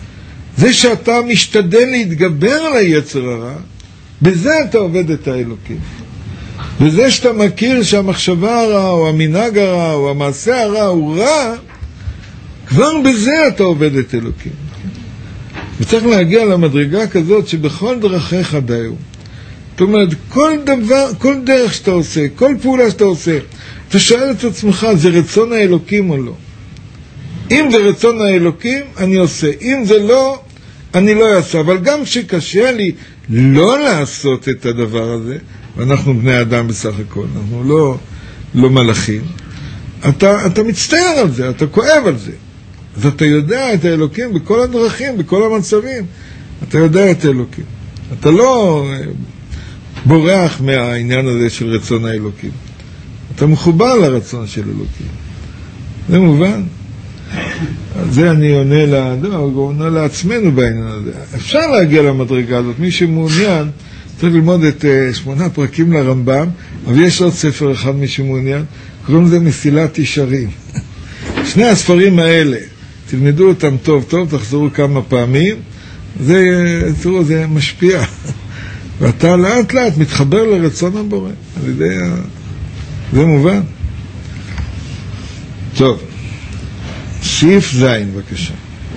זה שאתה משתדל להתגבר על היצר הרע, בזה אתה עובד את האלוקים. בזה שאתה מכיר שהמחשבה הרע, או המנהג הרע, או המעשה הרע הוא רע, כבר בזה אתה עובד את אלוקים. וצריך להגיע למדרגה כזאת שבכל דרכיך דיו. זאת אומרת, כל דבר, כל דרך שאתה עושה, כל פעולה שאתה עושה, אתה שואל את עצמך, זה רצון האלוקים או לא? אם זה רצון האלוקים, אני עושה. אם זה לא, אני לא אעשה. אבל גם שקשה לי לא לעשות את הדבר הזה, ואנחנו בני אדם בסך הכל, אנחנו לא, לא מלאכים, אתה, אתה מצטער על זה, אתה כואב על זה. אז אתה יודע את האלוקים בכל הדרכים, בכל המצבים. אתה יודע את האלוקים. אתה לא בורח מהעניין הזה של רצון האלוקים. אתה מחובר לרצון של אלוקים. זה מובן? זה אני עונה, לה, לא, עונה לעצמנו בעניין הזה. אפשר להגיע למדרגה הזאת. מי שמעוניין, צריך ללמוד את uh, שמונה פרקים לרמב"ם, אבל יש עוד ספר אחד מי שמעוניין, קוראים לזה מסילת ישרים. שני הספרים האלה, תלמדו אותם טוב טוב, תחזרו כמה פעמים, זה, תראו, זה משפיע. ואתה לאט לאט מתחבר לרצון הבורא, על ידי ה... זה מובן. טוב, סעיף זין, בבקשה.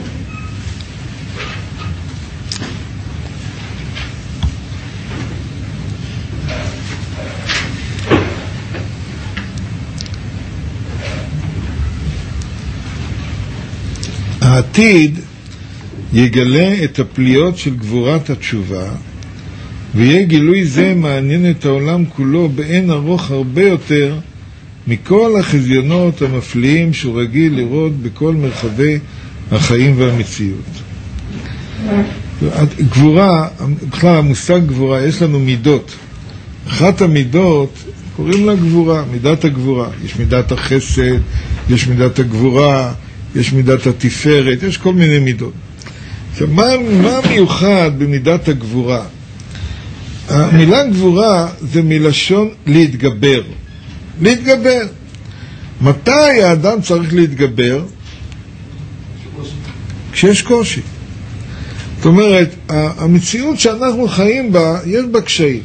העתיד יגלה את הפליות של גבורת התשובה, ויהיה גילוי זה מעניין את העולם כולו באין ארוך הרבה יותר מכל החזיונות המפליאים שהוא רגיל לראות בכל מרחבי החיים והמציאות. גבורה, בכלל המושג גבורה, יש לנו מידות. אחת המידות קוראים לה גבורה, מידת הגבורה. יש מידת החסד, יש מידת הגבורה, יש מידת התפארת, יש כל מיני מידות. עכשיו, מה, מה מיוחד במידת הגבורה? המילה גבורה זה מלשון להתגבר. להתגבר. מתי האדם צריך להתגבר? כשיש קושי. זאת אומרת, המציאות שאנחנו חיים בה, יש בה קשיים.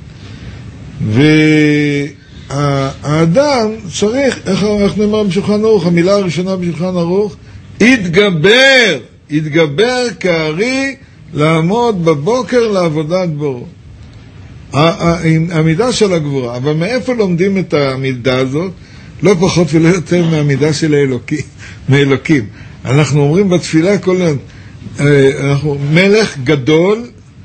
והאדם צריך, איך אנחנו נאמר בשולחן ערוך, המילה הראשונה בשולחן ערוך, התגבר. התגבר כארי לעמוד בבוקר לעבודת בורא. המידה של הגבורה, אבל מאיפה לומדים את המידה הזאת? לא פחות ולא יותר מהמידה של האלוקים, מאלוקים. אנחנו אומרים בתפילה כל הזמן, אנחנו מלך גדול,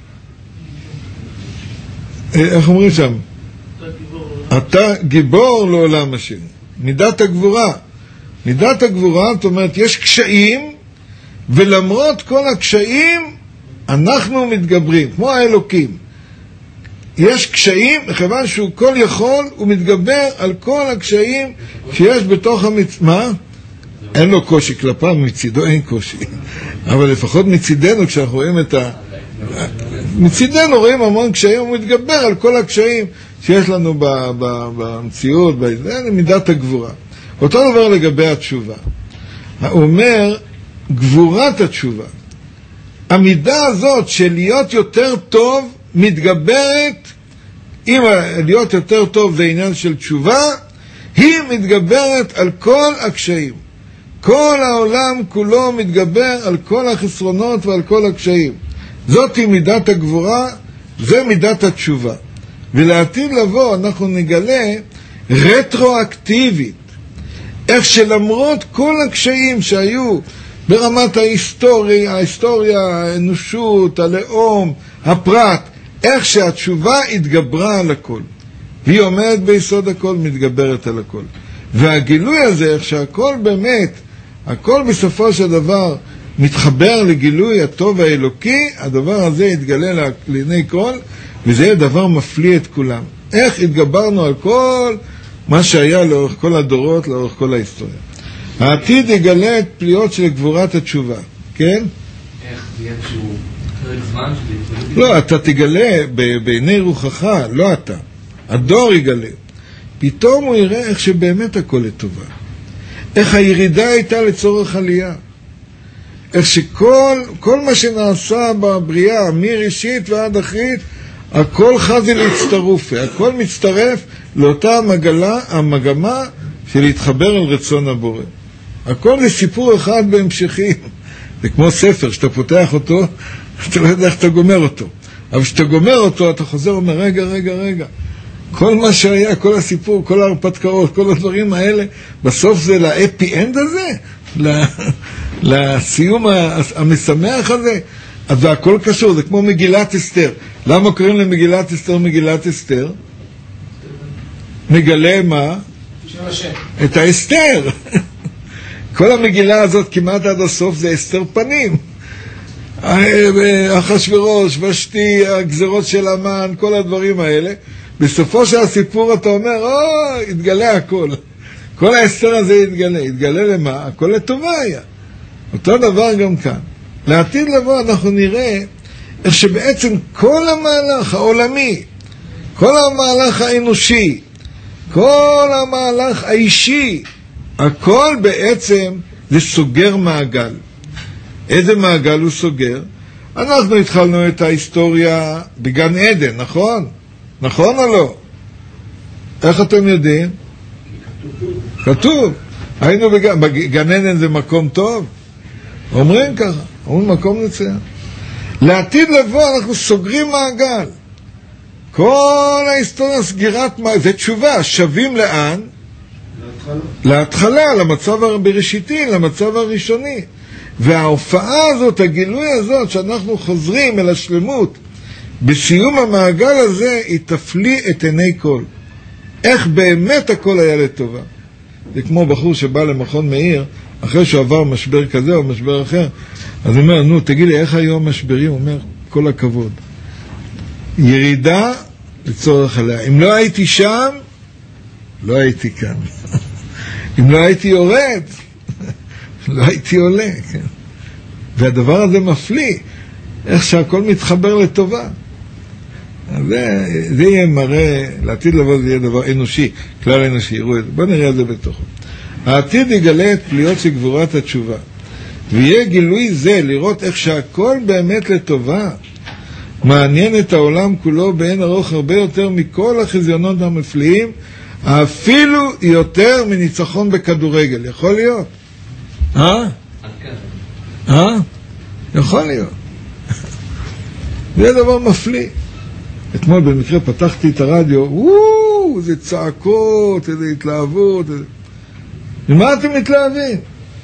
איך אומרים שם? אתה גיבור לעולם השני. מידת הגבורה. מידת הגבורה, זאת אומרת, יש קשיים, ולמרות כל הקשיים, אנחנו מתגברים, כמו האלוקים. יש קשיים, מכיוון שהוא כל יכול, הוא מתגבר על כל הקשיים שיש בתוך המצ... מה? אין לו קושי כלפיו, מצידו אין קושי. אבל לפחות מצידנו, כשאנחנו רואים את ה... מצידנו רואים המון קשיים, הוא מתגבר על כל הקשיים שיש לנו ב... ב... במציאות, זה מידת הגבורה. אותו דבר לגבי התשובה. הוא אומר, גבורת התשובה. המידה הזאת של להיות יותר טוב, מתגברת, אם להיות יותר טוב זה עניין של תשובה, היא מתגברת על כל הקשיים. כל העולם כולו מתגבר על כל החסרונות ועל כל הקשיים. זאת היא מידת הגבורה, זה מידת התשובה. ולעתיד לבוא אנחנו נגלה רטרואקטיבית, איך שלמרות כל הקשיים שהיו ברמת ההיסטוריה, ההיסטוריה, האנושות, הלאום, הפרט, איך שהתשובה התגברה על הכל. והיא עומדת ביסוד הכל, מתגברת על הכל. והגילוי הזה, איך שהכל באמת, הכל בסופו של דבר מתחבר לגילוי הטוב האלוקי, הדבר הזה יתגלה לעיני כל, וזה יהיה דבר מפליא את כולם. איך התגברנו על כל מה שהיה לאורך כל הדורות, לאורך כל ההיסטוריה. העתיד יגלה את פליות של גבורת התשובה, כן? איך זה יהיה שהוא פרק זמן שזה... לא, אתה תגלה בעיני רוחך, לא אתה. הדור יגלה. פתאום הוא יראה איך שבאמת הכל לטובה. איך הירידה הייתה לצורך עלייה. איך שכל כל מה שנעשה בבריאה, מראשית ועד אחרית, הכל חזי להצטרופי, הכל מצטרף לאותה המגלה, המגמה של להתחבר על רצון הבורא. הכל זה סיפור אחד בהמשכים. זה כמו ספר, שאתה פותח אותו, אתה לא יודע איך אתה גומר אותו. אבל כשאתה גומר אותו, אתה חוזר ואומר, רגע, רגע, רגע. כל מה שהיה, כל הסיפור, כל ההרפתקאות, כל הדברים האלה, בסוף זה לאפי-אנד הזה, לסיום המשמח הזה. אז זה הכל קשור, זה כמו מגילת אסתר. למה קוראים למגילת אסתר מגילת אסתר? מגלה מה? את האסתר. כל המגילה הזאת כמעט עד הסוף זה אסתר פנים. אחשוורוש, ושתי, הגזרות של המן, כל הדברים האלה. בסופו של הסיפור אתה אומר, או, התגלה הכל. כל האסתר הזה התגלה. התגלה למה? הכל לטובה היה. אותו דבר גם כאן. לעתיד לבוא אנחנו נראה איך שבעצם כל המהלך העולמי, כל המהלך האנושי, כל המהלך האישי, הכל בעצם זה סוגר מעגל. איזה מעגל הוא סוגר? אנחנו התחלנו את ההיסטוריה בגן עדן, נכון? נכון או לא? איך אתם יודעים? כתוב. היינו בגן, בגן עדן זה מקום טוב? אומרים ככה, אומרים מקום נציין. לעתיד לבוא אנחנו סוגרים מעגל. כל ההיסטוריה סגירת מעגל, זה תשובה, שווים לאן? להתחלה, למצב הבראשיתי, למצב הראשוני. וההופעה הזאת, הגילוי הזאת, שאנחנו חוזרים אל השלמות, בסיום המעגל הזה, היא תפליא את עיני כל. איך באמת הכל היה לטובה. זה כמו בחור שבא למכון מאיר, אחרי שהוא עבר משבר כזה או משבר אחר, אז הוא אומר, נו, תגיד לי, איך היו המשברים? הוא אומר, כל הכבוד. ירידה לצורך עליה. אם לא הייתי שם, לא הייתי כאן. אם לא הייתי יורד, לא הייתי עולה. כן. והדבר הזה מפליא, איך שהכל מתחבר לטובה. זה, זה יהיה מראה, לעתיד לבוא זה יהיה דבר אנושי, כלל אנושי, יראו את זה. בואו נראה את זה בתוכו. העתיד יגלה את פליות של גבורת התשובה, ויהיה גילוי זה לראות איך שהכל באמת לטובה, מעניין את העולם כולו באין ארוך הרבה יותר מכל החזיונות המפליאים, אפילו יותר מניצחון בכדורגל. יכול להיות? אה? אה? יכול להיות. זה דבר מפליא. אתמול במקרה פתחתי את הרדיו, וואו, איזה צעקות, איזה התלהבות. איזה... למה אתם מתלהבים?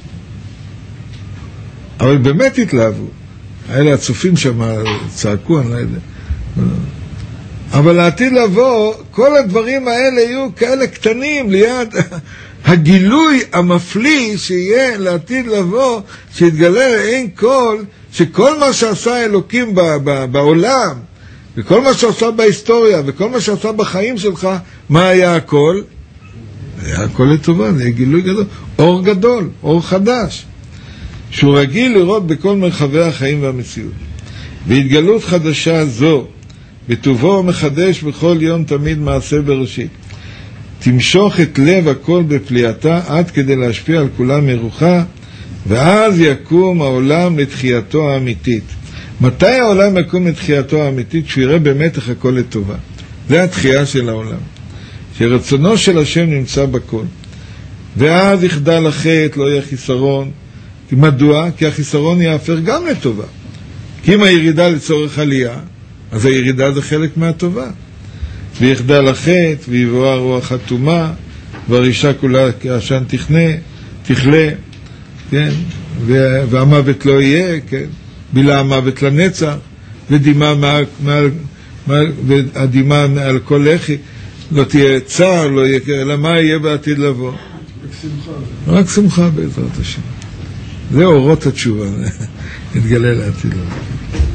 אבל באמת התלהבו. האלה הצופים שם צעקו, אני לא יודע. אבל לעתיד לבוא, כל הדברים האלה יהיו כאלה קטנים ליד הגילוי המפליא שיהיה לעתיד לבוא, שיתגלה אין כל, שכל מה שעשה אלוקים ב- ב- בעולם, וכל מה שעשה בהיסטוריה, וכל מה שעשה בחיים שלך, מה היה הכל? היה הכל לטובה, זה גילוי גדול, אור גדול, אור חדש, שהוא רגיל לראות בכל מרחבי החיים והמציאות. והתגלות חדשה זו, בטובו מחדש בכל יום תמיד מעשה בראשית. תמשוך את לב הכל בפליאתה עד כדי להשפיע על כולם מרוחה, ואז יקום העולם לתחייתו האמיתית. מתי העולם יקום לתחייתו האמיתית? כשהוא יראה באמת איך הכל לטובה. זה התחייה של העולם. שרצונו של השם נמצא בכל. ואז יחדל החטא, לא יהיה חיסרון. מדוע? כי החיסרון יהפך גם לטובה. כי אם הירידה לצורך עלייה, אז הירידה זה חלק מהטובה. ויחדל החטא, ויבואה רוח אטומה, והרישה כולה כעשן תכנה, תכלה, כן? והמוות לא יהיה, כן? בילה המוות לנצח, ודימה מעל, מעל, מעל, והדימה מעל כל לחי, לא תהיה צער, לא יהיה, אלא מה יהיה בעתיד לבוא? רק שמחה. רק שמחה בעזרת השם. זה אורות התשובה, נתגלה לעתיד לבוא.